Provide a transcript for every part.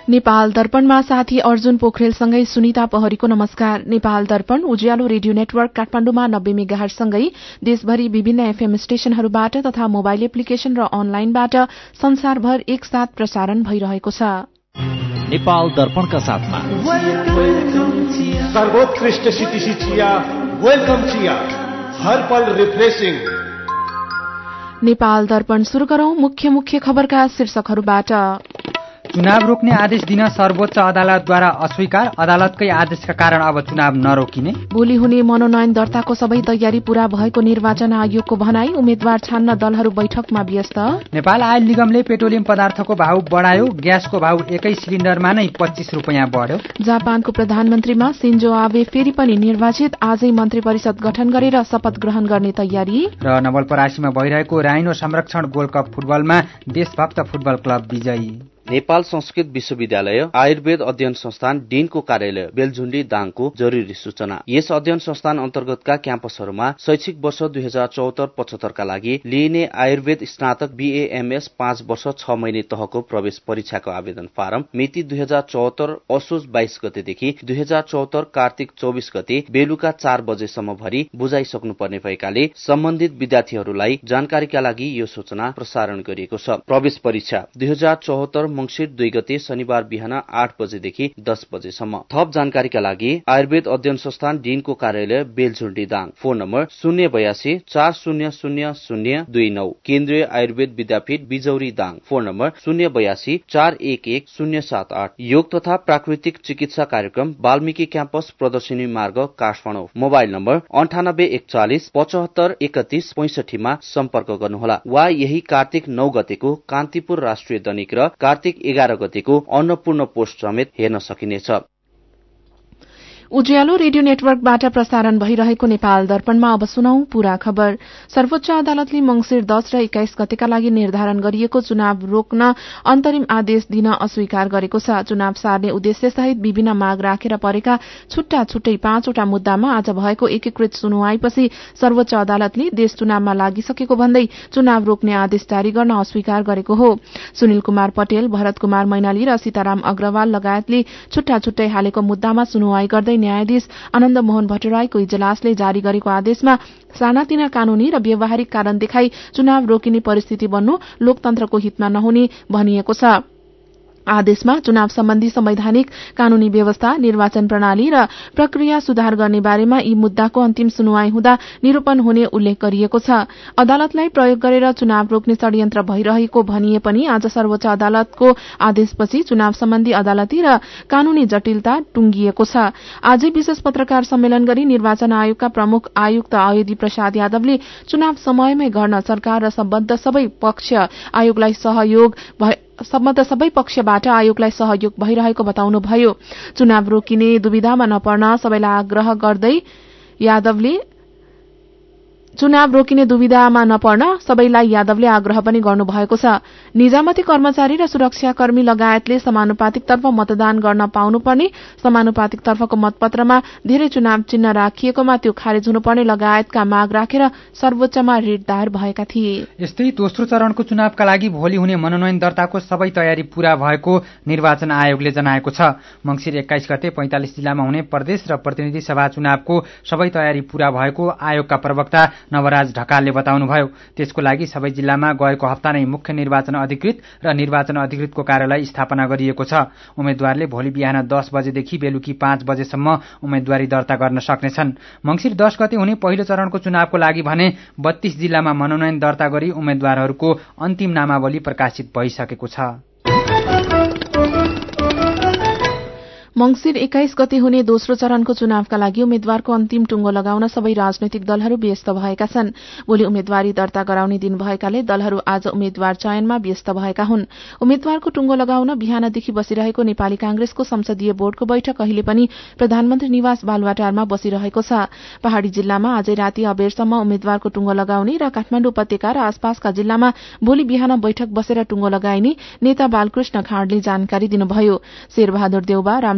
नेपाल दर्पणमा साथी अर्जुन पोखरेलसँगै सुनिता पहरीको नमस्कार। नेपाल दर्पण उज्यालो रेडियो नेटवर्क काठमाडौँमा 90 मेगाहर्जसँगै देशभरि विभिन्न एफएम स्टेशनहरूबाट तथा मोबाइल एप्लिकेशन र अनलाइनबाट संसारभर एकसाथ प्रसारण भइरहेको छ। नेपाल दर्पणका साथमा सर्वोत्कृष्ट सिटिसी चिया, वेलकम चिया, हर पल रिफ्रेशिङ। नेपाल दर्पण शुरू गरौं मुख्य खबरका शीर्षकहरूबाट। चुनाव रोक्ने आदेश दिन सर्वोच्च अदालतद्वारा अस्वीकार, अदालतकै आदेशका कारण अब चुनाव नरोकिने। भोलि हुने मनोनयन दर्ताको सबै तयारी पूरा भएको निर्वाचन आयोगको भनाई, उम्मेद्वार छान्न दलहरू बैठकमा व्यस्त। नेपाल आयल निगमले पेट्रोलियम पदार्थको भाव बढायो, ग्यासको भाव एकै सिलिन्डरमा नै 25 रुपियाँ बढ्यो। जापानको प्रधानमन्त्रीमा सिन्जो आबे फेरि पनि निर्वाचित, आजै मन्त्री परिषद गठन गरेर शपथ ग्रहण गर्ने तयारी। र नवलपरासीमा भइरहेको राइनो संरक्षण गोल्ड कप फुटबलमा देशभक्त फुटबल क्लब विजयी। नेपाल संस्कृत विश्वविद्यालय आयुर्वेद अध्ययन संस्थान डीनको कार्यालय बेलझुण्डी दाङको जरुरी सूचना। यस अध्ययन संस्थान अन्तर्गतका क्याम्पसहरूमा शैक्षिक वर्ष 2074-75 का लागि लिइने आयुर्वेद स्नातक BAMS 5 वर्ष 6 महिने तहको प्रवेश परीक्षाको आवेदन फारम मिति 2074 असोज 22 गतेदेखि 2074 कार्तिक 24 गते बेलुका 4 बजेसम्म भरि बुझाइसक्नुपर्ने भएकाले सम्बन्धित विद्यार्थीहरूलाई जानकारीका लागि यो सूचना प्रसारण गरिएको छ। प्रवेश परीक्षा 2074 मंसिर 2 गते शनिबार बिहान 8 बजेदेखि 10 बजेसम्म। थप जानकारीका लागि आयुर्वेद अध्ययन संस्थान डीनको कार्यालय बेलझुण्डी दाङ। फोन नम्बर 082 4000 29, केन्द्रीय आयुर्वेद विद्यापीठ बिजौरी दाङ। Phone number 082 411 078। योग तथा प्राकृतिक चिकित्सा कार्यक्रम वाल्मीकि क्याम्पस प्रदर्शनी मार्ग काठमाडौँ। मोबाइल नम्बर 9841 75 31 65 मा सम्पर्क गर्नुहोला वा यही कार्तिक 9 गतेको कान्तिपुर राष्ट्रिय दैनिक र कार्तिक 11 गतेको अन्नपूर्ण पोस्ट समेत हेर्न सकिनेछ। उज्यालो रेडियो नेटवर्कबाट प्रसारण भइरहेको नेपाल दर्पणमा अब सुनौं पूरा खबर। सर्वोच्च अदालतले मंसिर 10 र 21 गतेका लागि निर्धारण गरिएको चुनाव रोक्न अन्तरिम आदेश दिन अस्वीकार गरेको छ। चुनाव सार्ने उद्देश्यसहित विभिन्न माग राखेर परेका छुट्टा छुट्टै 5 वटा मुद्दामा आज भएको एकीकृत सुनवाईपछि सर्वोच्च अदालतले देश चुनावमा लागिसकेको भन्दै चुनाव रोक्ने आदेश जारी गर्न अस्वीकार गरेको हो। सुनिल कुमार पटेल, भरत कुमार मैनाली र सीताराम अग्रवाल लगायतले छुट्टा छुट्टै हालेको मुद्दामा सुनवाई गर्दै न्यायाधीश आनन्द मोहन भट्टराईको इजलासले जारी गरेको आदेशमा सानातिना कानूनी र व्यावहारिक कारण देखाई चुनाव रोकिने परिस्थिति बन्नु लोकतन्त्रको हितमा नहुने भनिएको छ। आदेशमा चुनाव सम्बन्धी संवैधानिक कानूनी व्यवस्था, निर्वाचन प्रणाली र प्रक्रिया सुधार गर्ने बारेमा यी मुद्दाको अन्तिम सुनवाई हुँदा निरूपण हुने उल्लेख गरिएको छ। अदालतलाई प्रयोग गरेर चुनाव रोक्ने षड्यन्त्र भइरहेको भनिए पनि आज सर्वोच्च अदालतको आदेशपछि चुनाव सम्बन्धी अदालती र कानूनी जटिलता टुंगिएको छ। आजै विशेष पत्रकार सम्मेलन गरी निर्वाचन आयोगका प्रमुख आयुक्त अयोधी प्रसाद यादवले चुनाव समयमै गर्न सरकार र सम्बद्ध सबै पक्षबाट आयोगलाई सहयोग भइरहेको बताउनुभयो। चुनाव रोकिने दुविधामा नपर्न सबैलाई आग्रह गर्दै यादवले आग्रह पनि गर्नुभएको छ। निजामती कर्मचारी र सुरक्षाकर्मी लगायतले समानुपातिकतर्फ मतदान गर्न पाउनुपर्ने, समानुपातिकतर्फको मतपत्रमा धेरै चुनाव चिन्ह राखिएकोमा त्यो खारेज हुनुपर्ने लगायतका माग राखेर सर्वोच्चमा रिट दायर भएका थिए। यस्तै दोस्रो चरणको चुनावका लागि भोलि हुने मनोनयन दर्ताको सबै तयारी पूरा भएको निर्वाचन आयोगले जनाएको छ। मंसिर 21 गते 45 जिल्लामा हुने प्रदेश र प्रतिनिधि सभा चुनावको सबै तयारी पूरा भएको आयोगका प्रवक्ता नवराज ढकालले बताउनुभयो। त्यसको लागि सबै जिल्लामा गएको हप्ता नै मुख्य निर्वाचन अधिकृत र निर्वाचन अधिकृतको कार्यालय स्थापना गरिएको छ। उम्मेद्वारले भोलि बिहान 10 बजेदेखि बेलुकी 5 बजेसम्म उम्मेद्वारी दर्ता गर्न सक्नेछन्। मंसिर 10 गते हुने पहिलो चरणको चुनावको लागि भने 32 जिल्लामा मनोनयन दर्ता गरी उम्मेद्वारहरूको अन्तिम नामावली प्रकाशित भइसकेको छ। मंसिर 21 गते हुने दोस्रो चरणको चुनावका लागि उम्मेद्वारको अन्तिम टुंगो लगाउन सबै राजनैतिक दलहरू व्यस्त भएका छन्। भोलि उम्मेद्वारी दर्ता गराउने दिन भएकाले दलहरू आज उम्मेद्वार चयनमा व्यस्त भएका हुन्। उम्मेद्वारको टुंगो लगाउन बिहानदेखि बसिरहेको नेपाली कांग्रेसको संसदीय बोर्डको बैठक अहिले पनि प्रधानमन्त्री निवास बालुवाटारमा बसिरहेको छ। पहाड़ी जिल्लामा आजै राति अबेरसम्म उम्मेद्वारको टुंगो लगाउने र काठमाडौँ उपत्यका र आसपासका जिल्लामा भोलि बिहान बैठक बसेर टुंगो लगाइने नेता बालकृष्ण खाँडले जानकारी दिनुभयो। शेरबहादुर देउबा, रामचन्द्र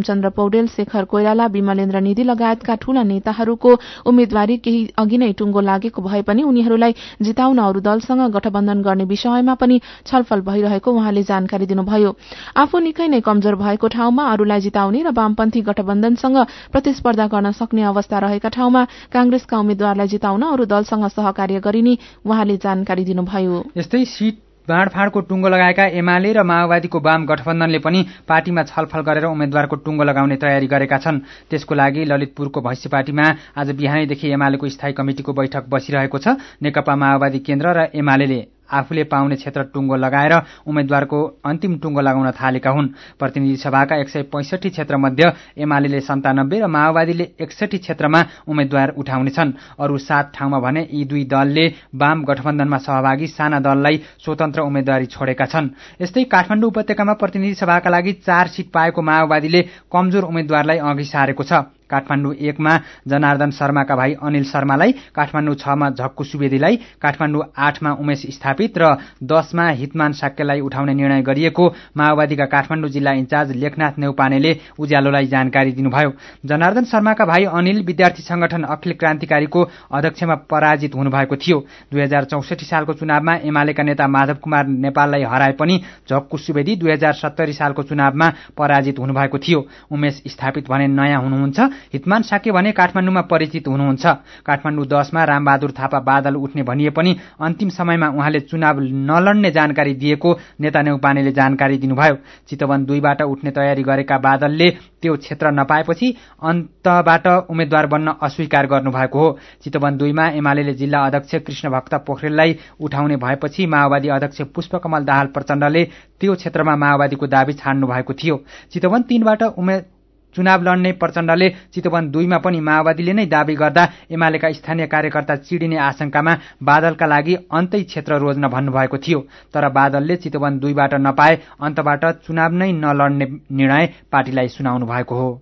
बालचन्द्र पौडेल, शेखर कोइराला, विमलेन्द्र निधि लगायतका ठूला नेताहरूको उम्मेद्वारी केही अघि नै टुंगो लागेको भए पनि उनीहरूलाई जिताउन अरू दलसँग गठबन्धन गर्ने विषयमा पनि छलफल भइरहेको उहाँले जानकारी दिनुभयो। आफू निकै नै कमजोर भएको ठाउँमा अरूलाई जिताउने र वामपन्थी गठबन्धनसँग प्रतिस्पर्धा गर्न सक्ने अवस्था रहेका ठाउँमा कांग्रेसका उम्मेद्वारलाई जिताउन अरू दलसँग सहकार्य गरिने उहाँले जानकारी दिनुभयो। यस्तै सीट बाँडफाँडको टुङ्गो लगाएका एमाले र माओवादीको वाम गठबन्धनले पनि पार्टीमा छलफल गरेर उम्मेद्वारको टुङ्गो लगाउने तयारी गरेका छन्। त्यसको लागि ललितपुरको भैँसीपाटीमा आज बिहानैदेखि एमालेको स्थायी कमिटिको बैठक बसिरहेको छ। नेकपा माओवादी केन्द्र र एमाले आफूले पाउने क्षेत्र टुङ्गो लगाएर उम्मेद्वारको अन्तिम टुङ्गो लगाउन थालेका हुन्। प्रतिनिधि सभाका 165 क्षेत्रमध्ये एमाले 97 र माओवादीले 61 क्षेत्रमा उम्मेद्वार उठाउनेछन्। अरू 7 ठाउँमा भने यी दुई दलले वाम गठबन्धनमा सहभागी साना दललाई स्वतन्त्र उम्मेद्वारी छोडेका छन्। यस्तै काठमाडौँ उपत्यकामा प्रतिनिधि सभाका लागि 4 सिट पाएको माओवादीले कमजोर उम्मेद्वारलाई अघि सारेको छ। काठमाडौँ 1 मा जनार्दन शर्माका भाइ अनिल शर्मालाई, काठमाडौँ 6 मा झक्कु सुवेदीलाई, काठमाडौँ 8 मा उमेश स्थापित र 10 मा हितमान साक्यलाई उठाउने निर्णय गरिएको माओवादीका काठमाडौँ जिल्ला इन्चार्ज लेखनाथ नेउपानेले उज्यालोलाई जानकारी दिनुभयो। जनार्दन शर्माका भाइ अनिल विद्यार्थी संगठन अखिल क्रान्तिकारीको अध्यक्षमा पराजित हुनुभएको थियो। 2064 सालको चुनावमा एमालेका नेता माधव कुमार नेपाललाई हराए पनि झक्कु सुवेदी 2070 सालको चुनावमा पराजित हुनुभएको थियो। उमेश स्थापित भने नयाँ हुनुहुन्छ। हितमान साके भने काठमाडौँमा परिचित हुनुहुन्छ। काठमाडौँ 10 मा रामबहादुर थापा बादल उठ्ने भनिए पनि अन्तिम समयमा उहाँले चुनाव नलड्ने जानकारी दिएको नेता नेउपानेले जानकारी दिनुभयो। चितवन 2 बाट उठ्ने तयारी गरेका बादलले त्यो क्षेत्र नपाएपछि अन्तबाट उम्मेद्वार बन्न अस्वीकार गर्नुभएको हो। चितवन 2 मा एमाले जिल्ला अध्यक्ष कृष्णभक्त पोखरेललाई उठाउने भएपछि माओवादी अध्यक्ष पुष्पकमल दाहाल प्रचण्डले त्यो क्षेत्रमा माओवादीको दाबी छाड्नु भएको थियो। चितवन 3 बाट चुनाव लड्ने प्रचण्डले चितवन 2 मा पनि माओवादीले नै दाबी गर्दा एमालेका स्थानीय कार्यकर्ता चिडिने आशंकामा बादलका लागि अन्तै क्षेत्र रोज्न भन्नुभएको थियो। तर बादलले चितवन 2 बाट नपाए अन्तबाट चुनाव नै नलड्ने निर्णय पार्टीलाई सुनाउनु भएको हो।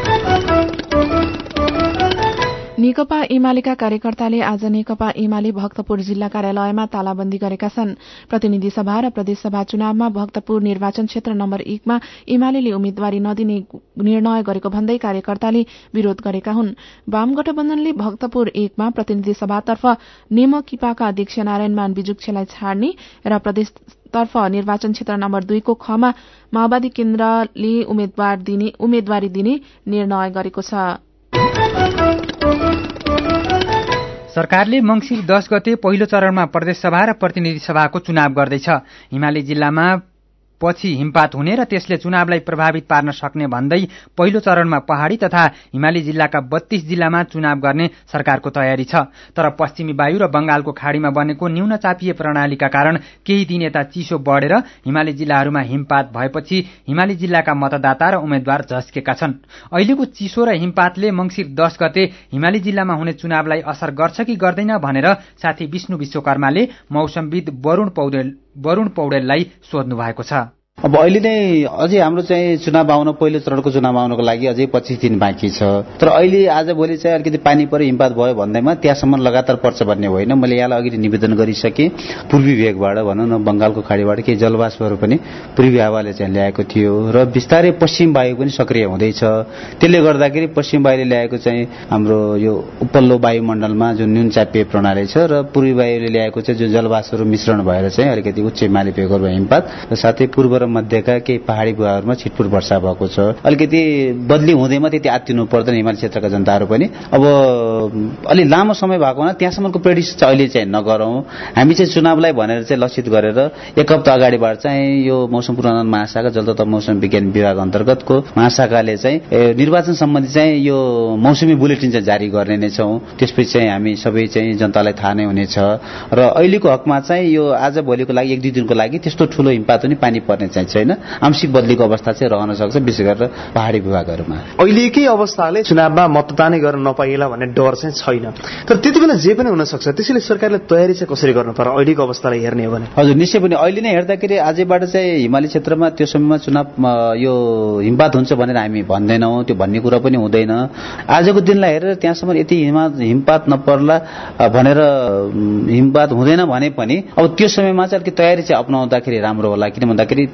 नेकपा एमालेका कार्यकर्ताले आज नेकपा एमाले भक्तपुर जिल्ला कार्यालयमा तालाबन्दी गरेका छन्। प्रतिनिधि सभा र प्रदेशसभा चुनावमा भक्तपुर निर्वाचन क्षेत्र नम्बर 1 मा एमाले उम्मेद्वारी नदिने निर्णय गरेको भन्दै कार्यकर्ताले विरोध गरेका हुन्। वाम गठबन्धनले भक्तपुर 1 मा प्रतिनिधि सभातर्फ नेमकिपाका अध्यक्ष नारायणमान बिजुक्षलाई छाड्ने र प्रदेशतर्फ निर्वाचन क्षेत्र नम्बर 2 को खमा माओवादी केन्द्रले उम्मेद्वारी दिने निर्णय गरेको छ। सरकारले मंसिर 10 गते पहिलो चरणमा प्रदेशसभा र प्रतिनिधि सभाको चुनाव गर्दैछ। हिमाली जिल्लामा पछि हिमपात हुने र त्यसले चुनावलाई प्रभावित पार्न सक्ने भन्दै पहिलो चरणमा पहाड़ी तथा हिमाली जिल्लाका 32 जिल्लामा चुनाव गर्ने सरकारको तयारी छ। तर पश्चिमी वायु र बंगालको खाड़ीमा बनेको न्यून चापिय प्रणालीका कारण केही दिन यता चिसो बढेर हिमाली जिल्लाहरूमा हिमपात भएपछि हिमाली जिल्लाका मतदाता र उम्मेद्वार झस्केका छन्। अहिलेको चिसो र हिमपातले मंसिर 10 गते हिमाली जिल्लामा हुने चुनावलाई असर गर्छ कि गर्दैन भनेर साथी विष्णु विश्वकर्माले मौसमविद वरुण पौडेललाई सोध्नु भएको छ। अब अहिले नै अझै हाम्रो चाहिँ चुनाव आउन पहिलो चरणको चुनाव आउनको लागि अझै 25 दिन बाँकी छ। तर अहिले आज भोलि चाहिँ अलिकति पानी परे हिमपात भयो भन्दैमा त्यहाँसम्म लगातार पर्छ भन्ने होइन। मैले यहाँलाई अघि निवेदन गरिसके पूर्वी भेगबाट भनौँ न बंगालको खाडीबाट केही जलवाष्पहरू पनि पूर्वी हावाले चाहिँ ल्याएको थियो र बिस्तारै पश्चिम वायु पनि सक्रिय हुँदैछ। त्यसले गर्दाखेरि पश्चिम वायुले ल्याएको चाहिँ हाम्रो यो उपल्लो वायुमण्डलमा जुन न्यून चापिय प्रणाली छ र पूर्वी वायुले ल्याएको चाहिँ जुन जलवाष्पहरू मिश्रण भएर चाहिँ अलिकति उच्च हिमाली भेगहरू हिमपात र साथै पूर्व र मध्यका केही पहाड़ी भूभागहरूमा छिटपुट वर्षा भएको छ। अलिकति बदली हुँदैमा त्यति आत्तिनु पर्दैन हिमाली क्षेत्रका जनताहरू पनि। अब अलि लामो समय भएको हुना त्यहाँसम्मको प्रेडिक्सन चाहिँ अहिले चाहिँ नगरौं। हामी चाहिँ चुनावलाई भनेर चाहिँ लक्षित गरेर एक हप्ता अगाडिबाट चाहिँ यो मौसम पूर्वानुमान महाशाखा जल तथा मौसम विज्ञान विभाग अन्तर्गतको महाशाखाले चाहिँ निर्वाचन सम्बन्धी चाहिँ यो मौसमी बुलेटिन चाहिँ जारी गर्ने नै छौं। त्यसपछि चाहिँ हामी सबै चाहिँ जनतालाई थाहा नै हुनेछ र अहिलेको हकमा चाहिँ यो आज भोलिको लागि 1-2 दिनको लागि त्यस्तो ठूलो हिमपात पनि पानी पर्ने चाहिँ छैन। आंशिक बदलीको अवस्था चाहिँ रहन सक्छ विशेष गरेर पहाड़ी भूभागहरूमा। अहिलेकै अवस्थाले चुनावमा मतदानै गर्न नपाइएला भन्ने डर चाहिँ छैन। तर त्यति बेला जे पनि हुन सक्छ। त्यसैले सरकारले तयारी चाहिँ कसरी गर्नु पर्यो अहिलेको अवस्थालाई हेर्ने हो भने? हजुर निश्चय पनि अहिले नै हेर्दाखेरि आजैबाट चाहिँ हिमाली क्षेत्रमा त्यो समयमा चुनाव यो हिमपात हुन्छ भनेर हामी भन्दैनौं। त्यो भन्ने कुरा पनि हुँदैन। आजको दिनलाई हेरेर त्यहाँसम्म यति हिमपात नपर्ला भनेर हिमपात हुँदैन भने पनि अब त्यो समयमा चाहिँ अलिकति तयारी चाहिँ अपनाउँदाखेरि राम्रो होला। किन भन्दाखेरि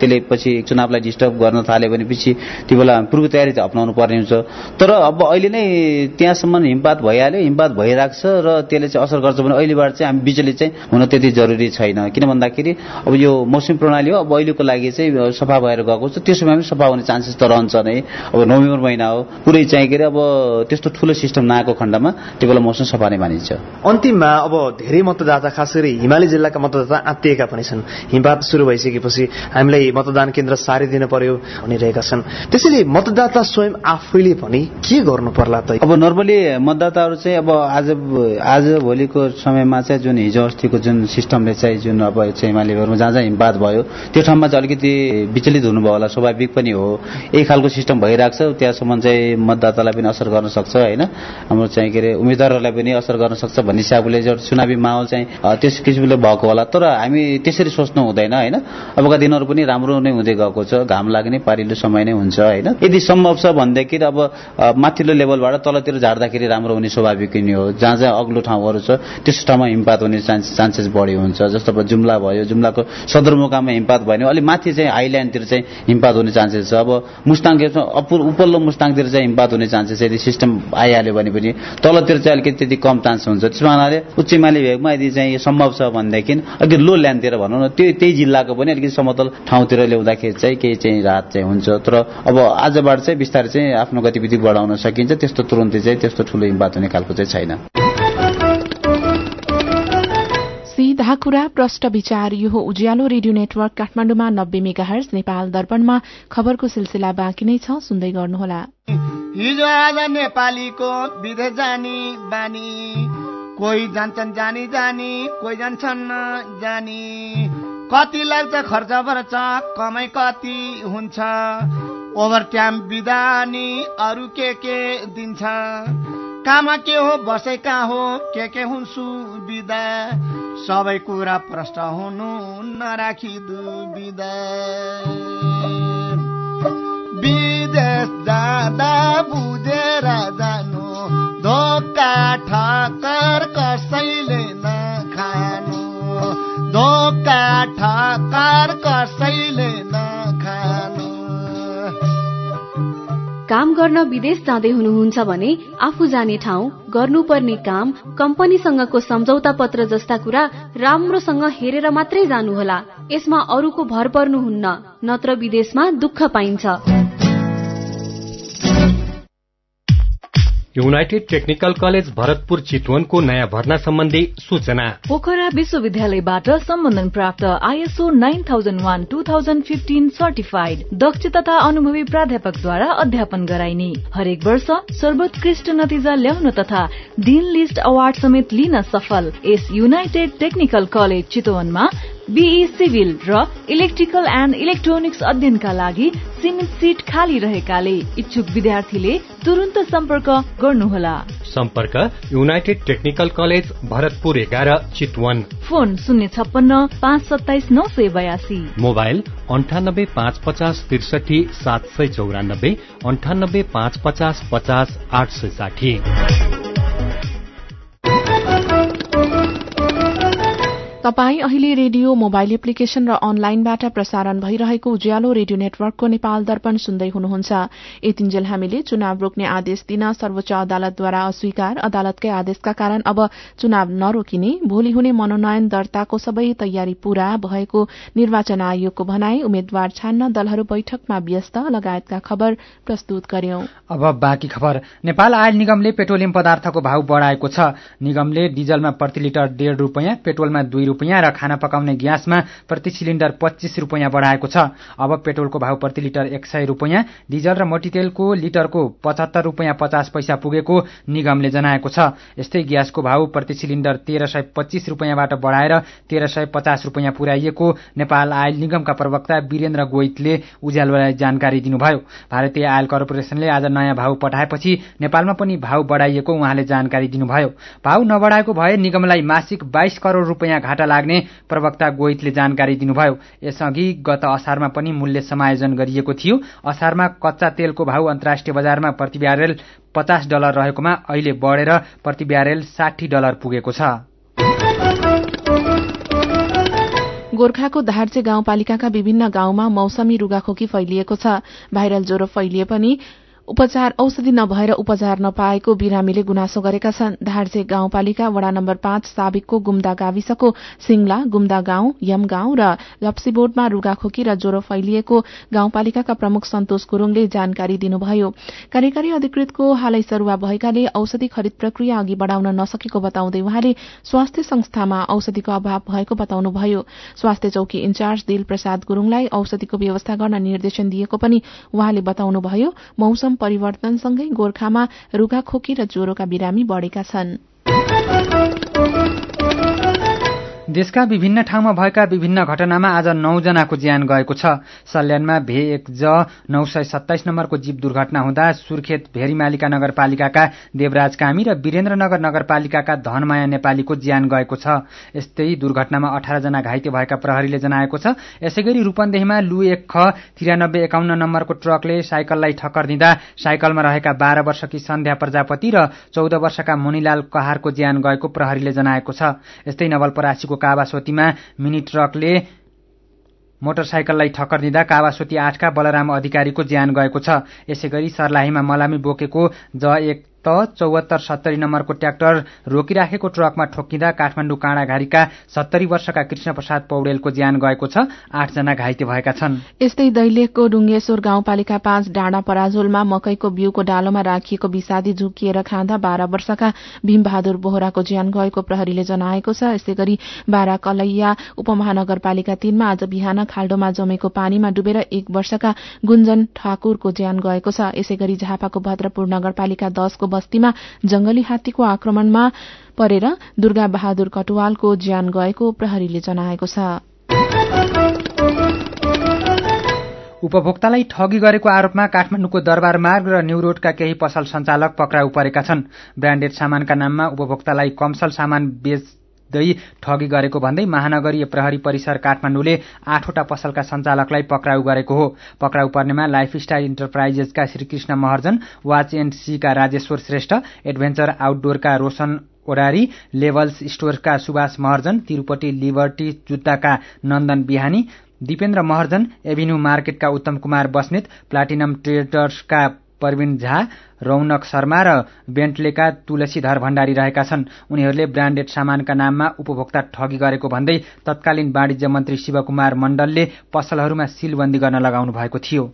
त्यसले पछि चुनावलाई डिस्टर्ब गर्न थाल्यो भनेपछि त्यो बेला पूर्व तयारी त अप्नाउनु पर्ने हुन्छ। तर अब अहिले नै त्यहाँसम्म हिमपात भइहाल्यो, हिमपात भइरहेको छ र त्यसले चाहिँ असर गर्छ भने अहिलेबाट चाहिँ हामी बिजुली चाहिँ हुन त्यति जरुरी छैन। किन भन्दाखेरि अब यो मौसमी प्रणाली हो, अब अहिलेको लागि चाहिँ सफा भएर गएको छ, त्यसो भए पनि सफा हुने चान्सेस त रहन्छ नै। अब नोभेम्बर महिना हो, पुरै चाहिँ के अरे अब त्यस्तो ठुलो सिस्टम नआएको खण्डमा त्यो बेला मौसम सफा नै मानिन्छ। अन्तिममा अब धेरै मतदाता खास गरी हिमाली जिल्लाका मतदाता आत्तिएका पनि छन्। हिमपात सुरु भइसकेपछि हामीलाई मतदान केन्द्र सारिदिन पर्यो भनिरहेका छन्। त्यसैले मतदाता स्वयं आफैले पनि के गर्नु पर्ला त? अब नर्मली मतदाताहरू चाहिँ अब आज भोलिको समयमा चाहिँ जुन हिजो अस्तिको जुन सिस्टमले चाहिँ जुन अब चाहिँ हिमालीहरूमा जहाँ जहाँ हिमपात भयो त्यो ठाउँमा चाहिँ अलिकति विचलित हुनुभयो होला, स्वाभाविक पनि हो। एक खालको सिस्टम भइरहेको छ, त्यहाँसम्म चाहिँ मतदातालाई पनि असर गर्न सक्छ होइन, हाम्रो चाहिँ के अरे उम्मेदवारहरूलाई पनि असर गर्न सक्छ भन्ने हिसाबले चुनावी माहौल चाहिँ त्यस किसिमले भएको होला। तर हामी त्यसरी सोच्नु हुँदैन होइन। अबका दिनहरू पनि राम्रो नै हुँदै गएको छ, घाम लाग्ने पारिलो समय नै हुन्छ होइन। यदि सम्भव छ भनेदेखि अब माथिल्लो लेभलबाट तलतिर झार्दाखेरि राम्रो हुने स्वाभाविक नै हो। जहाँ जहाँ अग्लो ठाउँहरू छ त्यस ठाउँमा हिमपात हुने चान्सेस बढी हुन्छ। जस्तो अब जुम्ला भयो, जुम्लाको सदरमुकाममा हिमपात भयो भने अलि माथि चाहिँ हाइल्यान्डतिर चाहिँ हिमपात हुने चान्सेस छ। अब मुस्ताङ उपल्लो मुस्ताङतिर चाहिँ हिमपात हुने चान्सेस यदि सिस्टम आइहाल्यो भने पनि तलतिर चाहिँ अलिकति त्यति कम चान्स हुन्छ। त्यसमा हुनाले उच्च हिमाली भेगमा यदि चाहिँ सम्भव छ भनेदेखि अघि लो ल्यान्डतिर भनौँ न, त्यही जिल्लाको पनि अलिकति समतल ठाउँतिर ल्याउँदाखेरि चाहिँ केही चाहिँ राहत चाहिँ हुन्छ। तर अब आजबाट चाहिँ बिस्तारै चाहिँ आफ्नो गतिविधि बढाउन सकिन्छ, त्यस्तो तुरुन्तै चाहिँ त्यस्तो ठुलो हिमपात हुने खालको चाहिँ छैन। सीधा कुरा प्रष्ट विचार, यो हो उज्यालो रेडियो नेटवर्क काठमाडौँमा 90 मेगाहर्ज, नेपाल दर्पणमा खबरको सिलसिला बाँकी नै छ, सुन्दै गर्नुहोला। हिजो आज नेपालीको विदेश जानी बानी, कोही जान्छन् जानी जानी, कोही जान्छन् जानी। कति लाग्छ खर्च पर्छ, कमाइ कति हुन्छ, ओभर टाइम बिदानी अरू के दिन्छ। काममा के हो बसे कहाँ हो, के हुन् सुविधा, सबै कुरा प्रष्ट हुनु नराखी दुविधा। विदेश जाँदा बुझेर जानु, धोका ठक्कर कसैले नखानु, धोका ठक्कर कसैले नखानु। काम गर्न विदेश जाँदै हुनुहुन्छ भने आफू जाने ठाउँ, गर्नुपर्ने काम, कम्पनीसँगको सम्झौता पत्र जस्ता कुरा राम्रोसँग हेरेर मात्रै जानुहोला। यसमा अरूको भर पर्नुहुन्न, नत्र विदेशमा दुःख पाइन्छ। युनाइटेड टेक्निकल कलेज भरतपुर चितवनको नयाँ भर्ना सम्बन्धी सूचना। पोखरा विश्वविद्यालयबाट सम्बन्धन प्राप्त ISO 9001-2015 सर्टिफाइड दक्ष तथा अनुभवी प्राध्यापकद्वारा अध्यापन गराइने, हरेक वर्ष सर्वोत्कृष्ट नतिजा ल्याउन तथा डिन लिस्ट अवार्ड समेत लिन सफल यस युनाइटेड टेक्निकल कलेज चितवनमा BE सिभिल र इलेक्ट्रिकल एन्ड इलेक्ट्रोनिक्स अध्ययनका लागि सीमित सीट खाली रहेकाले इच्छुक विद्यार्थीले तुरुन्त सम्पर्क गर्नुहोला। सम्पर्क United Technical College Bharatpur 11 Chitwan. Phone 056 527 982, mobile 98 550 63 794, 98 550 50 860। तपाई अहिले रेडियो, मोबाइल एप्लिकेशन र अनलाइनबाट प्रसारण भइरहेको उज्यालो रेडियो नेटवर्कको नेपाल दर्पण सुन्दै हुनुहुन्छ। यतिन्जेल हामीले चुनाव रोक्ने आदेश दिन सर्वोच्च अदालतद्वारा अस्वीकार, अदालतकै आदेशका कारण अब चुनाव नरोकिने, भोलि हुने मनोनयन दर्ताको सबै तयारी पूरा भएको निर्वाचन आयोगको भनाई, उम्मेद्वार छान्न दलहरू बैठकमा व्यस्त लगायतका खबर प्रस्तुत गर्यौं। अब बाँकी खबर। नेपाल आयल निगमले पेट्रोलियम पदार्थको भाव बढाएको छ। निगमले डिजलमा प्रति लिटर 1.5 रुपियाँ, पेट्रोलमा 2 रुपियाँ र खाना पकाउने ग्यासमा प्रति सिलिण्डर 25 रुपियाँ बढाएको छ। अब पेट्रोलको भाव प्रति लिटर 100 रुपियाँ, डिजल र मट्टीतेलको लिटरको 75 रुपियाँ 50 पैसा पुगेको निगमले जनाएको छ। यस्तै ग्यासको भाव प्रति सिलिण्डर 1325 रुपियाँबाट बढाएर 1350 रुपियाँ पुर्याइएको नेपाल आयल निगमका प्रवक्ता वीरेन्द्र गोइतले उज्यालोलाई जानकारी दिनुभयो। भारतीय आयल कर्पोरेसनले आज नयाँ भाव पठाएपछि नेपालमा पनि भाव बढाइएको उहाँले जानकारी दिनुभयो। भाव नबढाएको भए निगमलाई मासिक 22 करोड़ रुपियाँ घाटा लाग्ने प्रवक्ता गोइतले जानकारी दिनुभयो। यसअघि गत असारमा पनि मूल्य समायोजन गरिएको थियो। असारमा कच्चा तेलको भाव अन्तर्राष्ट्रिय बजारमा प्रति ब्यारेल $50 रहेकोमा अहिले बढेर प्रति ब्यारेल $60 पुगेको छ। गोर्खाको धार्चे गाउँपालिकाका विभिन्न गाउँमा मौसमी रुगाखोकी फैलिएको छ। भाइरल ज्वरो फैलिए पनि औषधि नभएर उपचार नपाएको बिरामीले गुनासो गरेका छन्। धार्चे गाउँपालिका वडा नम्बर 5 साबिकको गुम्दा गाविसको सिंगला, गुम्दा गाउँ, यम गाउँ र लप्सीबोर्डमा रुगाखोकी र ज्वरो फैलिएको गाउँपालिकाका प्रमुख सन्तोष गुरूङले जानकारी दिनुभयो। कार्यकारी अधिकृतको हालै सरुवा भएकाले औषधि खरिद प्रक्रिया अघि बढ़ाउन नसकेको बताउँदै उहाँले स्वास्थ्य संस्थामा औषधिको अभाव भएको बताउनुभयो। स्वास्थ्य चौकी इन्चार्ज दिल प्रसाद गुरूङलाई औषधिको व्यवस्था गर्न निर्देशन दिएको पनि उहाँले बताउनुभयो। मौसम परिवर्तनसँगै गोर्खामा रुगाखोकी र ज्वरोका बिरामी बढेका छन्। देशका विभिन्न ठाउँमा भएका विभिन्न घटनामा आज 9 जनाको ज्यान गएको छ। सल्यानमा भे1 ज 927 नम्बरको जीप दुर्घटना हुँदा सुर्खेत भेरीमालिका नगरपालिकाका देवराज कामी र वीरेन्द्रनगर नगरपालिकाका धनमाया नेपालीको ज्यान गएको छ। यस्तै दुर्घटनामा 18 जना घाइते भएका प्रहरीले जनाएको छ। यसैगरी रूपन्देहीमा लु 1 ख 9351 नम्बरको ट्रकले साइकललाई ठक्कर दिँदा साइकलमा रहेका 12 वर्षकी सन्ध्या प्रजापति र 14 वर्षका मुनिलाल कहारको ज्यान गएको प्रहरीले जनाएको छ। यस्तै नवलपरासीको कावासोतीमा मिनी ट्रकले मोटरसाइकललाई ठक्कर दिँदा कावासोती 8 का बलराम अधिकारीको ज्यान गएको छ। यसैगरी सर्लाहीमा मलामी बोकेको ज1 7470 नम्बरको ट्र्याक्टर रोकिराखेको ट्रकमा ठोक्किँदा काठमाडौँ काँडाघारीका 70 वर्षका कृष्ण प्रसाद पौडेलको ज्यान गएको छ। 8 जना घाइते भएका छन्। यस्तै दैलेखको डुङ्गेश्वर गाउँपालिका 5 डाँडा पराजोलमा मकैको बिउको डालोमा राखिएको विषादी झुकिएर खाँदा 12 वर्षका भीमबहादुर बोहराको ज्यान गएको प्रहरीले जनाएको छ। यसैगरी बारा कलैया उपमहानगरपालिका 3 मा आज बिहान खाल्डोमा जमेको पानीमा डुबेर 1 वर्षका गुन्जन ठाकुरको ज्यान गएको छ। यसैगरी झापाको भद्रपुर नगरपालिका 10 को बस्तीमा जंगली हात्तीको आक्रमणमा परेर दुर्गा बहादुर कटुवालको ज्यान गएको प्रहरीले जनाएको छ। उपभोक्तालाई ठगी गरेको आरोपमा काठमाडौँको दरबार मार्ग र न्यू रोडका केही पसल सञ्चालक पक्राउ परेका छन्। ब्रान्डेड सामानका नाममा उपभोक्तालाई कमसल सामान बेच्दै ठगी गरेको भन्दै महानगरीय प्रहरी परिसर काठमाडौँले 8 वटा पसलका सञ्चालकलाई पक्राउ गरेको हो। पक्राउ पर्नेमा लाइफस्टाइल इन्टरप्राइजेसका Shrikrishna Maharjan, watch and C का राजेश्वर श्रेष्ठ, एडभेन्चर आउटडोरका रोशन ओडारी, लेभल्स स्टोरका सुभाष महर्जन, तिरुपति लिबर्टी जुत्ताका नन्दन बिहानी, दीपेन्द्र महर्जन, एभिन्यू मार्केटका उत्तम कुमार बस्नेत, प्लाटिनम ट्रेडर्सका प्रवीण झा, रौनक शर्मा र बेन्टलेका तुलसीधर भण्डारी रहेका छन्। उनीहरूले ब्रान्डेड सामानका नाममा उपभोक्ता ठगी गरेको भन्दै तत्कालीन वाणिज्य मन्त्री शिवकुमार मण्डलले पसलहरूमा सीलबन्दी गर्न लगाउनु भएको थियो।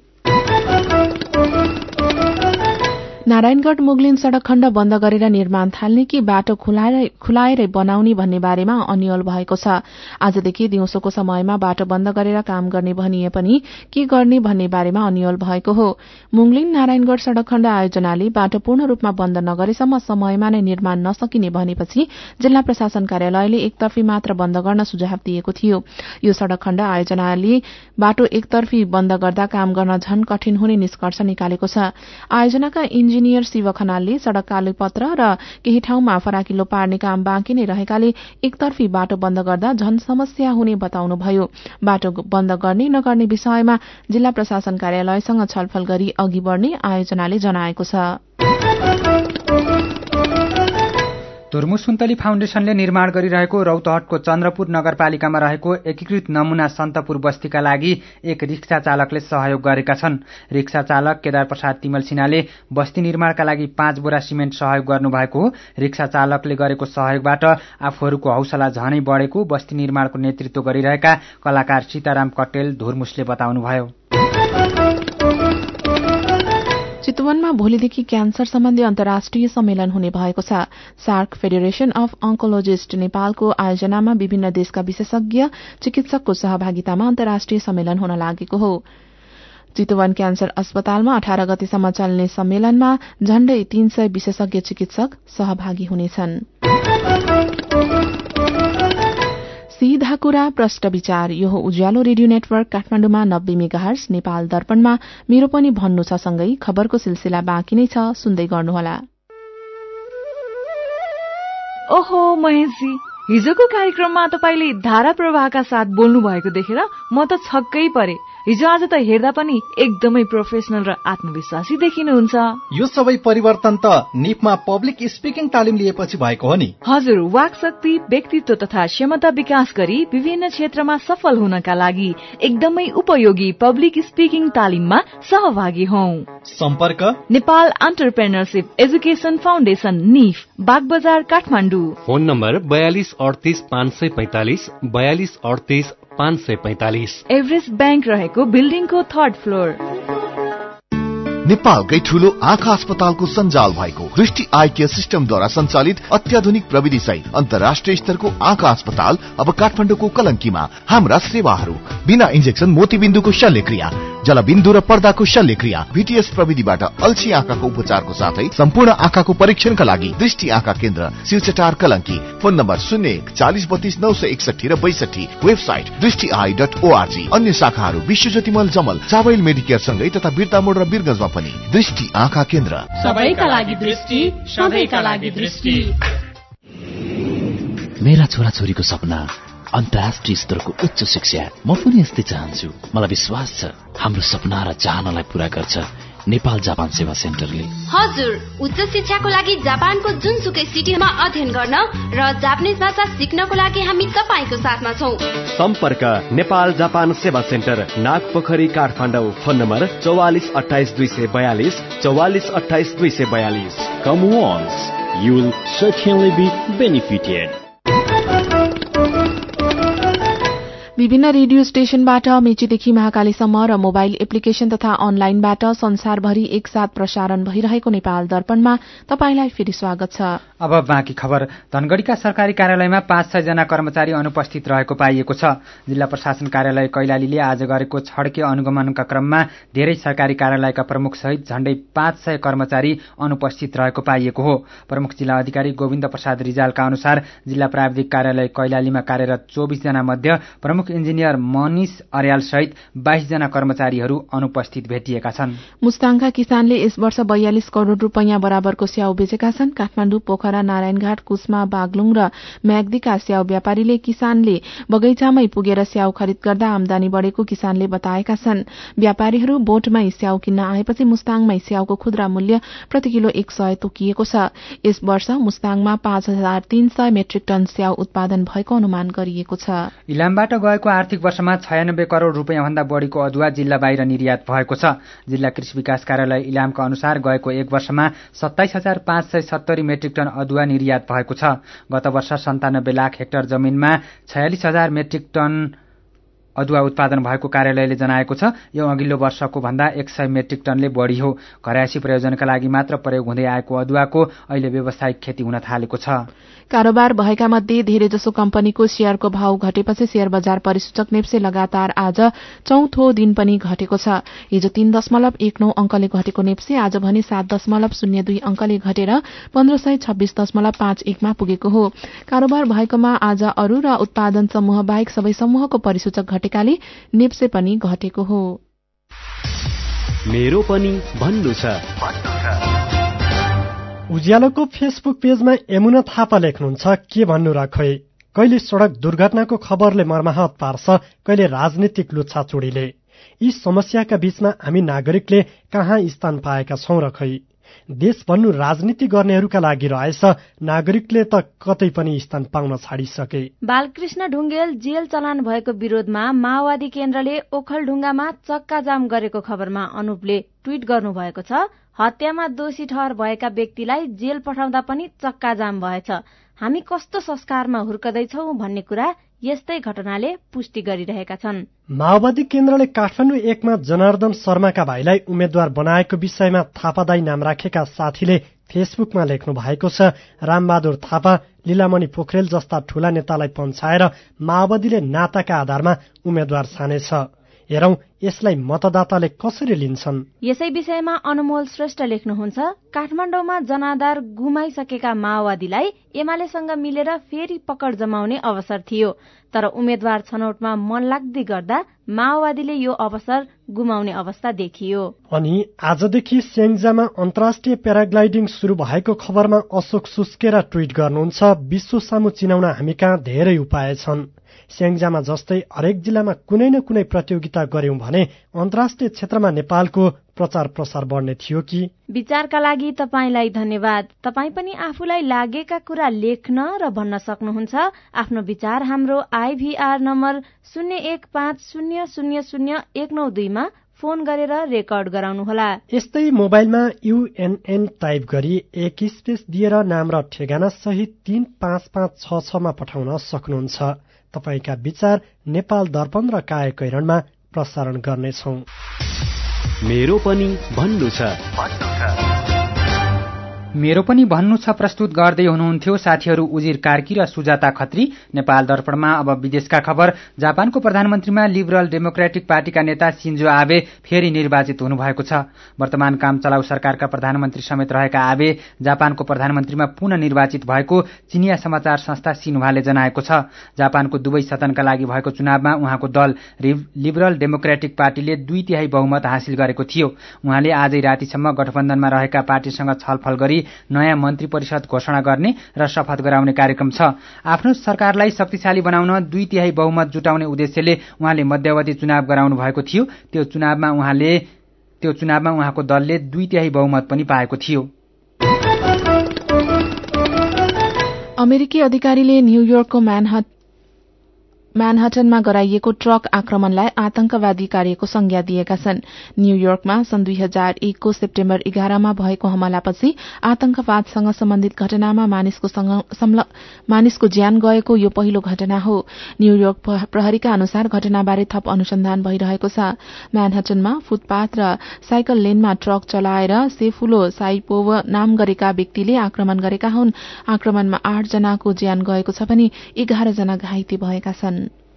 नारायणगढ़ मुगलिन सड़क खण्ड बन्द गरेर निर्माण थाल्ने कि बाटो खुलाएरै बनाउने भन्ने बारेमा अन्यल भएको छ। आजदेखि दिउँसोको समयमा बाटो बन्द गरेर काम गर्ने भनिए पनि के गर्ने भन्ने बारेमा अन्यल भएको हो। मुगलिन नारायणगढ़ सड़क खण्ड आयोजनाले बाटो पूर्ण रूपमा बन्द नगरेसम्म समयमा नै निर्माण नसकिने भनेपछि जिल्ला प्रशासन कार्यालयले एकतर्फी मात्र बन्द गर्न सुझाव दिएको थियो। यो सड़क खण्ड आयोजनाले बाटो एकतर्फी बन्द गर्दा काम गर्न झन कठिन हुने निष्कर्ष निकालेको छ। आयोजनाका इन्जिनियर शिव खनालले सड़क कालोपत्र र केही ठाउँमा फराकिलो पार्ने काम बाँकी नै रहेकाले एकतर्फी बाटो बन्द गर्दा झन समस्या हुने बताउनुभयो। बाटो बन्द गर्ने नगर्ने विषयमा जिल्ला प्रशासन कार्यालयसँग छलफल गरी अघि बढ़ने आयोजनाले जनाएको छ। धुर्मु सुन्तली फाउन्डेशनले निर्माण गरिरहेको रौतहटको चन्द्रपुर नगरपालिकामा रहेको एकीकृत नमूना सन्तपुर बस्तीका लागि एक रिक्सा चालकले सहयोग गरेका छन्। रिक्सा चालक केदार प्रसाद तिमल सिन्हाले बस्ती निर्माणका लागि 5 बोरा सिमेन्ट सहयोग गर्नुभएको हो। रिक्सा चालकले गरेको सहयोगबाट आफूहरूको हौसला झनै बढेको बस्ती निर्माणको नेतृत्व गरिरहेका कलाकार सीताराम कटेल धुर्मुसले बताउनुभयो। चितवनमा भोलिदेखि क्यान्सर सम्बन्धी अन्तर्राष्ट्रिय सम्मेलन हुने भएको छ। सार्क फेडरेशन अफ अन्कोलोजिस्ट नेपालको आयोजनामा विभिन्न देशका विशेषज्ञ चिकित्सकको सहभागितामा अन्तर्राष्ट्रिय सम्मेलन हुन लागेको हो। चितवन क्यान्सर अस्पतालमा 18 गतेसम्म चल्ने सम्मेलनमा झण्डै 300 विशेषज्ञ चिकित्सक सहभागी हुनेछन्। सीधा कुरा प्रष्ट विचार यो उज्यालो रेडियो नेटवर्क काठमाडौँमा 90 मेगाहर्ज, नेपाल दर्पणमा मेरो पनि भन्नु छ सँगै खबरको सिलसिला बाँकी नै छ, सुन्दै गर्नुहोला। ओहो महेशजी, हिजोको कार्यक्रममा तपाईले धारा प्रवाहका साथ बोल्नु भएको देखेर म त छक्कै परे। हिजो आज त हेर्दा पनि एकदमै प्रोफेसनल र आत्मविश्वासी देखिनुहुन्छ। यो सबै परिवर्तन त निपमा पब्लिक स्पिकिङ तालिम लिएपछि भएको हो नि। हजुर, वाक शक्ति, व्यक्तित्व तथा क्षमता विकास गरी विभिन्न क्षेत्रमा सफल हुनका लागि एकदमै उपयोगी पब्लिक स्पिकिङ तालिममा सहभागी हौं। सम्पर्क नेपाल एन्टरप्रेन्योरशिप एजुकेसन फाउन्डेशन निफ, Bagbazar, Kathmandu. Phone number 4238 545 4238 545। Everest bank रहेको बिल्डिङको 3rd फ्लोर। नेपालकै ठूलो आँखा अस्पतालको सञ्जाल भएको दृष्टि आई केयर सिस्टमद्वारा सञ्चालित अत्याधुनिक प्रविधि सहित अन्तर्राष्ट्रिय स्तरको आँखा अस्पताल अब काठमाडौँको कलंकीमा। हाम्रा सेवाहरू बिना इन्जेक्सन मोतीबिन्दुको शल्यक्रिया, जलबिन्दु र पर्दाको शल्यक्रिया, VTS प्रविधिबाट अल्छी आँखाको उपचारको साथै सम्पूर्ण आँखाको परीक्षणका लागि दृष्टि आँखा केन्द्र, सिलचटार, कलंकी। फोन नम्बर 01 40 32 961 र 62। वेबसाइट दृष्टिआई.org। अन्य शाखाहरू विश्वज्योतिमल, जमल, चावल मेडिकेयर सँगै तथा बिर्तामोड र बिरगंजमा पनि। दृष्टि आँखा केन्द्र, सबैका लागि दृष्टि, सबैका लागि दृष्टि। मेरा छोराछोरीको सपना अन्तर्राष्ट्रिय स्तरको उच्च शिक्षा। म पनि यस्तै चाहन्छु। मलाई विश्वास छ हाम्रो सपना र चाहनालाई पूरा गर्छ नेपाल जापान सेवा सेन्टरले। हजुर, उच्च शिक्षाको लागि जापानको जुनसुकै सिटीमा अध्ययन गर्न र जापानिज भाषा सिक्नको लागि हामी तपाईको साथमा छौं। सम्पर्क नेपाल जापान सेवा centre, Nagpokhari, Kathmandu. Phone number 44 28 242 44 28 242। Come once, you will certainly be benefited. विभिन्न रेडियो स्टेशनबाट मेचीदेखि महाकालीसम्म र मोबाइल एप्लिकेशन तथा अनलाइनबाट संसारभरि एकसाथ प्रसारण भइरहेको नेपाल दर्पणमा तपाईलाई फेरि स्वागत छ। अब बाँकी खबर। धनगढ़ीका सरकारी कार्यालयमा 500 जना कर्मचारी अनुपस्थित रहेको पाइएको छ। जिल्ला प्रशासन कार्यालय कैलालीले आज गरेको छड्के अनुगमनका क्रममा धेरै सरकारी कार्यालयका प्रमुख सहित झण्डै 500 कर्मचारी अनुपस्थित रहेको पाइएको हो। प्रमुख जिल्ला अधिकारी गोविन्द प्रसाद रिजालका अनुसार जिल्ला प्राविधिक कार्यालय कैलालीमा कार्यरत 24 जना मध्ये प्रमुख इन्जिनियर मनिष अर्याल सहित 22 जना कर्मचारीहरू अनुपस्थित भेटिएका छन्। मुस्ताङका किसानले यस वर्ष 42 करोड़ रुपैयाँ बराबरको स्याउ बेचेका छन्। काठमाडौँ, पोखरा, नारायणघाट, कुस्मा, बागलुङ र म्याग्दीका स्याउ व्यापारीले किसानले बगैँचामै पुगेर स्याउ खरिद गर्दा आमदानी बढेको किसानले बताएका छन्। व्यापारीहरू बोटमै स्याउ किन्न आएपछि मुस्ताङमै स्याउको खुद्रा मूल्य प्रति किलो 100 तोकिएको छ। यस वर्ष मुस्ताङमा 5300 मेट्रिक टन स्याउ उत्पादन भएको अनुमान गरिएको छ। इलामबाट गएको आर्थिक वर्षमा 96 करोड़ रुपैयाँ भन्दा बढ़ीको अदुवा जिल्ला बाहिर निर्यात भएको छ। जिल्ला कृषि विकास कार्यालय इलामका अनुसार गएको एक वर्षमा 27570 मेट्रिक टन अदुवा निर्यात भएको छ। गत वर्ष 97 लाख हेक्टर जमिनमा 46000 मेट्रिक टन अदुवा उत्पादन भएको कार्यालयले जनाएको छ। यो अघिल्लो वर्षको भन्दा 100 मेट्रिक टनले बढ़ी हो। घरायसी प्रयोजनका लागि मात्र प्रयोग हुँदै आएको अदुवाको अहिले व्यावसायिक खेती हुन थालेको छ। कारोबार भएका मध्ये धेरैजसो कम्पनीको शेयरको भाव घटेपछि शेयर बजार परिसूचक नेप्से लगातार आज चौथो दिन पनि घटेको छ। हिजो 3.19 अंकले घटेको नेप्से आज भने 7.02 अंकले घटेर 1526.51 मा पुगेको हो। कारोबार भएकोमा आज अरू र उत्पादन समूह बाहेक सबै समूहको परिसूचक घटेकाले नेप्से पनि घटेको हो। मेरो पनि भन्नु छ। उज्यालोको फेसबुक पेजमा यमुना थापा लेख्नुहुन्छ, के भन्नु र खै, कहिले सड़क दुर्घटनाको खबरले मर्माहत पार्छ, कहिले राजनीतिक लुच्छाचुडीले। यी समस्याका बीचमा हामी नागरिकले कहाँ स्थान पाएका छौं र खै। देश भन्नु राजनीति गर्नेहरूका लागि रहेछ, नागरिकले त कतै पनि स्थान पाउन छाडिसके। बालकृष्ण ढुङ्गेल जेल चलान भएको विरोधमा माओवादी केन्द्रले ओखलढुङ्गामा चक्का जाम गरेको खबरमा अनुपले ट्वीट गर्नुभएको छ, हत्यामा दोषी ठहर भएका व्यक्तिलाई जेल पठाउँदा पनि चक्का जाम भएछ। हामी कस्तो संस्कारमा हुर्कदैछौं भन्ने कुरा यस्तै घटनाले पुष्टि गरिरहेका छन्। माओवादी केन्द्रले काठमाडौँ 1 मा जनार्दन शर्माका भाइलाई उम्मेद्वार बनाएको विषयमा थापादाई नाम राखेका साथीले फेसबुकमा लेख्नु भएको छ, रामबहादुर थापा, लीलामणि पोखरेल जस्ता ठूला नेतालाई पन्छाएर माओवादीले नाताका आधारमा उम्मेद्वार छानेछ। हेरौं यसलाई मतदाताले कसरी लिन्छन्। यसै विषयमा अनमोल श्रेष्ठ लेख्नुहुन्छ, काठमाडौँमा जनाधार गुमाइसकेका माओवादीलाई एमालेसँग मिलेर फेरि पकड जमाउने अवसर थियो, तर उम्मेद्वार छनौटमा मनलाग्दी गर्दा माओवादीले यो अवसर गुमाउने अवस्था देखियो। अनि आजदेखि स्याङ्जामा अन्तर्राष्ट्रिय प्याराग्लाइडिङ शुरू भएको खबरमा अशोक सुस्केरा ट्वीट गर्नुहुन्छ, विश्व सामु चिनाउन हामी कहाँ धेरै उपाय छन्। स्याङ्जामा जस्तै हरेक जिल्लामा कुनै न कुनै प्रतियोगिता गर्यौं भने अन्तर्राष्ट्रिय क्षेत्रमा नेपालको प्रचार प्रसार बढ्ने थियो कि। विचारका लागि तपाईलाई धन्यवाद। तपाई पनि आफूलाई लागेका कुरा लेख्न र भन्न सक्नुहुन्छ। आफ्नो विचार हाम्रो IVR नम्बर 0150000192 मा फोन गरेर रेकर्ड गराउनुहोला। यस्तै मोबाइलमा UNN टाइप गरी 1 स्पेस दिएर नाम र ठेगाना सहित 35566 मा पठाउन सक्नुहुन्छ। तपाईका विचार नेपाल दर्पण र कायकैरणमा प्रसारण गर्नेछौं। मेरो पनि भन्नु छ। मेरो पनि भन्नु छ प्रस्तुत गर्दै हुनुहुन्थ्यो साथीहरू उजिर कार्की र सुजाता खत्री। नेपाल दर्पणमा अब विदेशका खबर। जापानको प्रधानमन्त्रीमा लिबरल डेमोक्रेटिक पार्टीका नेता सिन्जो आबे फेरि निर्वाचित हुनुभएको छ। वर्तमान काम चलाउ सरकारका प्रधानमन्त्री समेत रहेका आबे जापानको प्रधानमन्त्रीमा पुनः निर्वाचित भएको चिनिया समाचार संस्था सिन्हुवाले जनाएको छ। जापानको दुवै सदनका लागि भएको चुनावमा उहाँको दल लिबरल डेमोक्रेटिक पार्टीले 2/3 बहुमत हासिल गरेको थियो। उहाँले आजै रातिसम्म गठबन्धनमा रहेका पार्टीसँग छलफल गरी नयाँ मन्त्री परिषद घोषणा गर्ने र शपथ गराउने कार्यक्रम छ। आफ्नो सरकारलाई शक्तिशाली बनाउन 2/3 बहुमत जुटाउने उद्देश्यले उहाँले मध्यावधि चुनाव गराउनु भएको थियो। त्यो चुनावमा उहाँको दलले 2/3 बहुमत पनि पाएको थियो। अमेरिकी अधिकारीले न्यूयोर्कको म्यानहटनमा गराइएको ट्रक आक्रमणलाई आतंकवादी कार्यको संज्ञा दिएका छन्। न्यूयोर्कमा सन् 2001 को सेप्टेम्बर 11 मा भएको हमलापछि आतंकवादसँग सम्बन्धित घटनामा मानिसको ज्यान गएको यो पहिलो घटना हो। न्यूयोर्क प्रहरीका अनुसार घटनाबारे थप अनुसन्धान भइरहेको छ। म्यानहटनमा फुटपाथ र साइकल लेनमा ट्रक चलाएर सेफुलो साइपोव नाम गरेका व्यक्तिले आक्रमण गरेका हुन्। आक्रमणमा 8 जनाको ज्यान गएको छ भने 11 जना घाइते भएका छन्।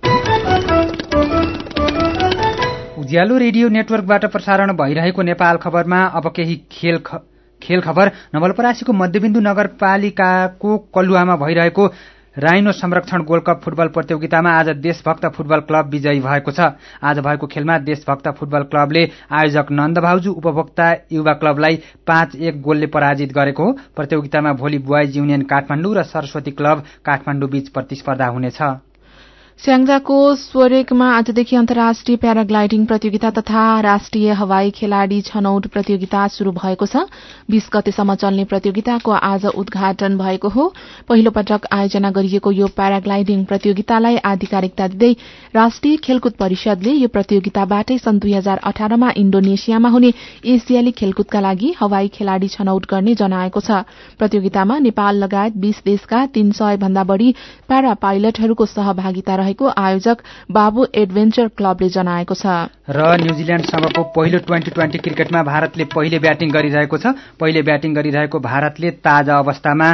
उज्यालो रेडियो नेटवर्कबाट प्रसारण भइरहेको नेपाल खबरमा अब केही खेल खबर। नवलपरासीको मध्यबिन्दु नगरपालिकाको कलुवामा भइरहेको राइनो संरक्षण गोल्ड कप फुटबल प्रतियोगितामा आज देशभक्त फुटबल क्लब विजयी भएको छ। आज भएको खेलमा देशभक्त फुटबल क्लबले आयोजक नन्दभाउजू उपभोक्ता युवा क्लबलाई 5-1 गोलले पराजित गरेको हो। प्रतियोगितामा भोलि बोइज युनियन काठमाडौँ र सरस्वती क्लब काठमाडौँ बीच प्रतिस्पर्धा हुनेछ। स्याङ्जाको स्वरेकमा आजदेखि अन्तर्राष्ट्रिय प्याराग्लाइडिङ प्रतियोगिता तथा राष्ट्रिय हवाई खेलाड़ी छनौट प्रतियोगिता शुरू भएको छ। 20 गतेसम्म चल्ने प्रतियोगिताको आज उद्घाटन भएको हो। पहिलो पटक आयोजना गरिएको यो प्याराग्लाइडिङ प्रतियोगितालाई आधिकारिकता दिँदै राष्ट्रिय खेलकुद परिषदले यो प्रतियोगिताबाटै सन् 2018 मा इण्डोनेसियामा हुने एसियाली खेलकुदका लागि हवाई खेलाड़ी छनौट गर्ने जनाएको छ। प्रतियोगितामा नेपाल लगायत 20 देशका 300 भन्दा बढ़ी प्यारा पाइलटहरूको सहभागिता रहेको आयोजक बाबु एडभेन्चर क्लबले जनाएको छ। र न्यूजील्याण्डसँगको पहिलो 2020 क्रिकेटमा भारतले पहिले ब्याटिङ गरिरहेको छ। पहिले ब्याटिङ गरिरहेको भारतले ताजा अवस्थामा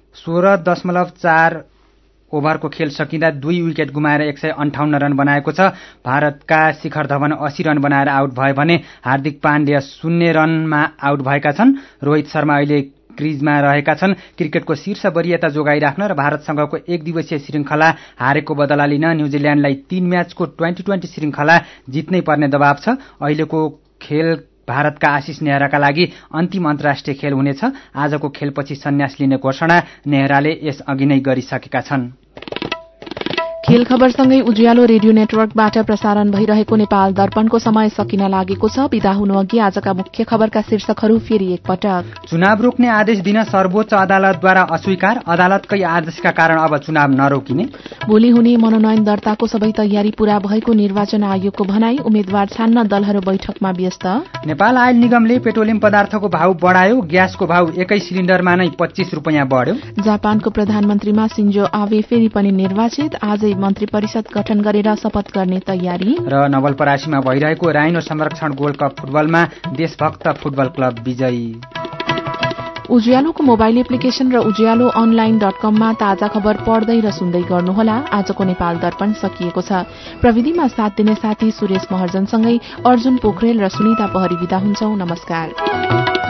16.4 ओभरको खेल सकिँदा 2 विकेट गुमाएर 158 रन बनाएको छ। भारतका शिखर धवन 80 रन बनाएर आउट भए भने हार्दिक पाण्ड्या 0 रनमा आउट भएका छन्। रोहित शर्मा अहिले क्रिजमा रहेका छन्। क्रिकेटको शीर्ष वरियता जोगाइराख्न र भारतसँगको 1 दिवसीय श्रृंखला हारेको बदला लिन न्यूजील्याण्डलाई 3 म्याचको 2020 श्रृंखला जित्नै पर्ने दबाव छ। अहिलेको खेल भारतका आशिष नेहराका लागि अन्तिम अन्तर्राष्ट्रिय खेल हुनेछ। आजको खेलपछि सन्यास लिने घोषणा नेहराले यस अघि नै गरिसकेका छन्। खेल खबरसँगै उज्यालो रेडियो नेटवर्कबाट प्रसारण भइरहेको नेपाल दर्पणको समय सकिन लागेको छ। विदा हुनुअघि आजका मुख्य खबरका शीर्षकहरू फेरि एकपटक। चुनाव रोक्ने आदेश दिन सर्वोच्च अदालतद्वारा अस्वीकार। अदालतकै आदेशका कारण अब चुनाव नरोकिने। भोलि हुने मनोनयन दर्ताको सबै तयारी पूरा भएको निर्वाचन आयोगको भनाई। उम्मेद्वार छान्न दलहरू बैठकमा व्यस्त। नेपाल आयल निगमले पेट्रोलियम पदार्थको भाव बढायो। ग्यासको भाव एकै सिलिण्डरमा नै 25 रुपैयाँ बढ्यो। जापानको प्रधानमन्त्रीमा सिन्जो आबे फेरि पनि निर्वाचित। आजै मन्त्री परिषद गठन गरेर शपथ गर्ने तयारी। र नवलपरासीमा भइरहेको राइनो संरक्षण गोल्ड कप फुटबलमा देशभक्त फुटबल क्लब विजयी। उज्यालोको मोबाइल एप्लिकेशन र उज्यालो online.com मा ताजा खबर पढ्दै र सुन्दै गर्नुहोला। आजको नेपाल दर्पण सकिएको छ। प्रविधिमा साथ दिने साथी सुरेश महर्जनसँगै अर्जुन पोखरेल र सुनिता पहरी विदा हुन्छौं। नमस्कार।